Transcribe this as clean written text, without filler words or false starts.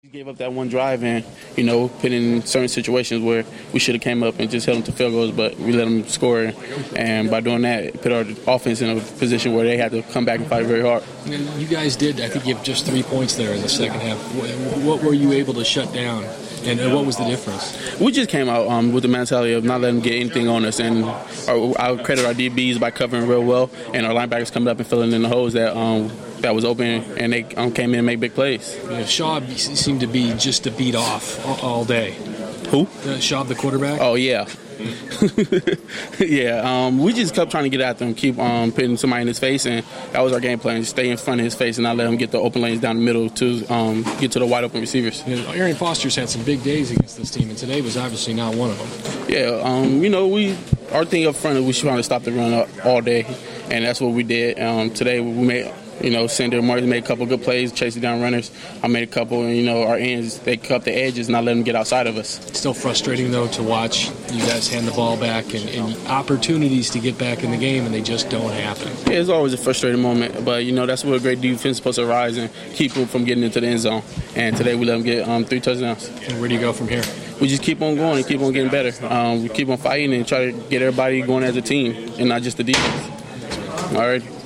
Gave up that one drive and, put in certain situations where we should have came up and just held them to field goals, but we let them score. And by doing that, put our offense in a position where they had to come back and fight very hard. You guys did, I think, give just 3 points there in the second half. What were you able to shut down, and what was the difference? We just came out with the mentality of not letting them get anything on us, and I credit our DBs by covering real well, and our linebackers coming up and filling in the holes that was open, and they came in and made big plays. Yeah, Schaub seemed to be just a beat off all day. Who? Schaub, the quarterback? Oh, yeah. Yeah, we just kept trying to get after him, keep putting somebody in his face, and that was our game plan, just stay in front of his face and not let him get the open lanes down the middle to get to the wide open receivers. Arian Foster's had some big days against this team, and today was obviously not one of them. Yeah, our thing up front is we trying to stop the run all day, and that's what we did. Today we made, Sender Martin made a couple good plays, chasing down runners. I made a couple, and, our ends, they cut the edges, not let them get outside of us. It's still frustrating, though, to watch you guys hand the ball back and opportunities to get back in the game, and they just don't happen. Yeah, it's always a frustrating moment, but, that's where a great defense is supposed to rise and keep them from getting into the end zone. And today we let them get 3 touchdowns. And where do you go from here? We just keep on going and keep on getting better. We keep on fighting and try to get everybody going as a team and not just the defense. All right.